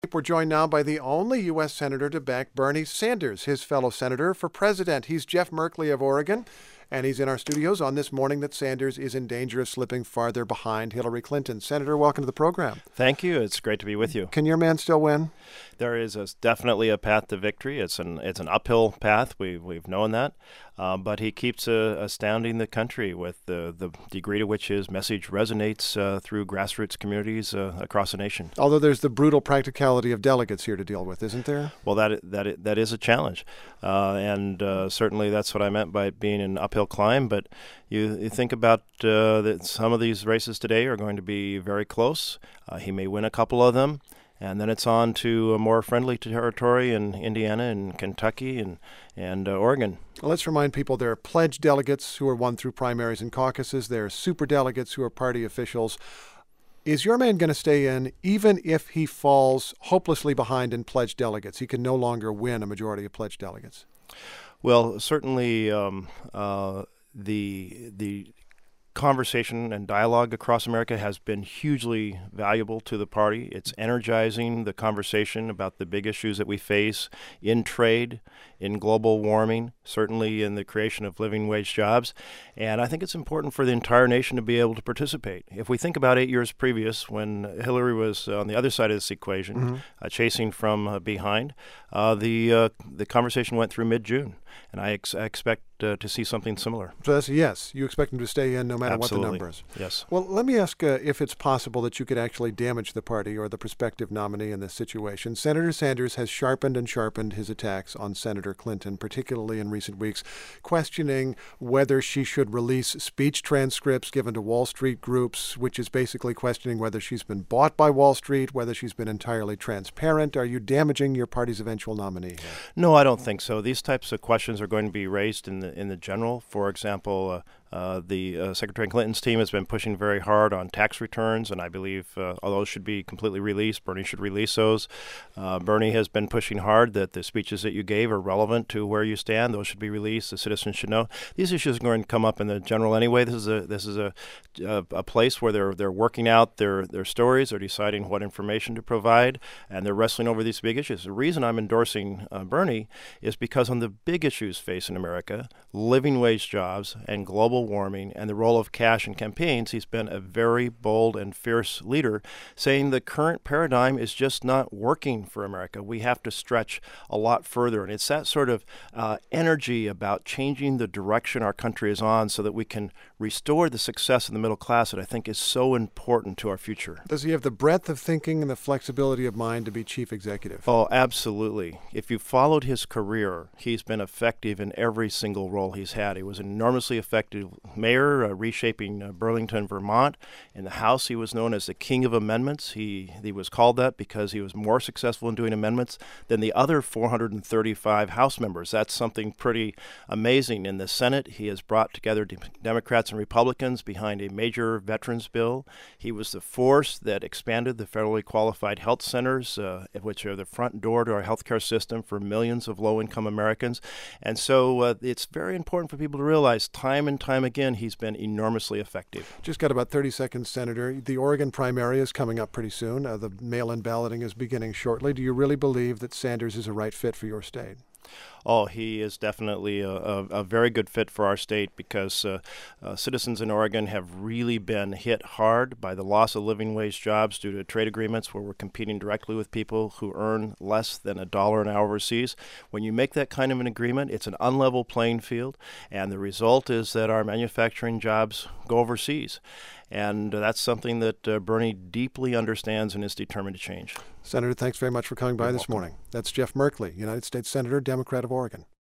We're joined now by the only U.S. Senator to back Bernie Sanders, his fellow senator, for president. He's Jeff Merkley of Oregon, and he's in our studios on this morning that Sanders is in danger of slipping farther behind Hillary Clinton. Senator, welcome to the program. Thank you. It's great to be with you. Can your man still win? There is definitely a path to victory. It's an uphill path. We've known that, but he keeps astounding the country with the degree to which his message resonates through grassroots communities across the nation. Although there's the brutal practicality of delegates here to deal with, isn't there? Well, that is a challenge, and certainly that's what I meant by being an uphill climb. But you think about that some of these races today are going to be very close. He may win a couple of them. And then it's on to a more friendly territory in Indiana and Kentucky and Oregon. Well, let's remind people there are pledge delegates who are won through primaries and caucuses. There are super delegates who are party officials. Is your man going to stay in even if he falls hopelessly behind in pledge delegates? He can no longer win a majority of pledge delegates. Well, certainly the conversation and dialogue across America has been hugely valuable to the party. It's energizing the conversation about the big issues that we face in trade, in global warming, certainly in the creation of living wage jobs. And I think it's important for the entire nation to be able to participate. If we think about 8 years previous, when Hillary was on the other side of this equation, chasing from behind, the conversation went through mid-June. And I expect to see something similar. So that's a yes. You expect him to stay in no matter Absolutely. what the numbers. Yes. Well, let me ask if it's possible that you could actually damage the party or the prospective nominee in this situation. Senator Sanders has sharpened and sharpened his attacks on Senator Clinton, particularly in recent weeks, questioning whether she should release speech transcripts given to Wall Street groups, which is basically questioning whether she's been bought by Wall Street, whether she's been entirely transparent. Are you damaging your party's eventual nominee here? No, I don't think so. These types of questions are going to be raised in the general. For example, Secretary Clinton's team has been pushing very hard on tax returns, and I believe all those should be completely released. Bernie should release those. Bernie has been pushing hard that the speeches that you gave are relevant to where you stand. Those should be released. The citizens should know. These issues are going to come up in the general anyway. This is a place where they're working out their stories. They're deciding what information to provide, and they're wrestling over these big issues. The reason I'm endorsing Bernie is because on the big issues facing America, living wage jobs and global warming and the role of cash in campaigns, he's been a very bold and fierce leader, saying the current paradigm is just not working for America. We have to stretch a lot further. And it's that sort of energy about changing the direction our country is on so that we can restore the success of the middle class that I think is so important to our future. Does he have the breadth of thinking and the flexibility of mind to be chief executive? Oh, absolutely. If you followed his career, he's been effective in every single role he's had. He was an enormously effective mayor, reshaping Burlington, Vermont. In the House, he was known as the king of amendments. He was called that because he was more successful in doing amendments than the other 435 House members. That's something pretty amazing. In the Senate, he has brought together Democrats and Republicans behind a major veterans bill. He was the force that expanded the federally qualified health centers, which are the front door to our healthcare system for millions of low-income Americans. And so it's very important for people to realize time and time again he's been enormously effective. Just got about 30 seconds, Senator. The Oregon primary is coming up pretty soon. The mail-in balloting is beginning shortly. Do you really believe that Sanders is a right fit for your state? Oh, he is definitely a very good fit for our state because citizens in Oregon have really been hit hard by the loss of living wage jobs due to trade agreements where we're competing directly with people who earn less than $1 an hour overseas. When you make that kind of an agreement, it's an unlevel playing field, and the result is that our manufacturing jobs go overseas. And that's something that Bernie deeply understands and is determined to change. Senator, thanks very much for coming by this morning. That's Jeff Merkley, United States Senator, Democrat of Oregon.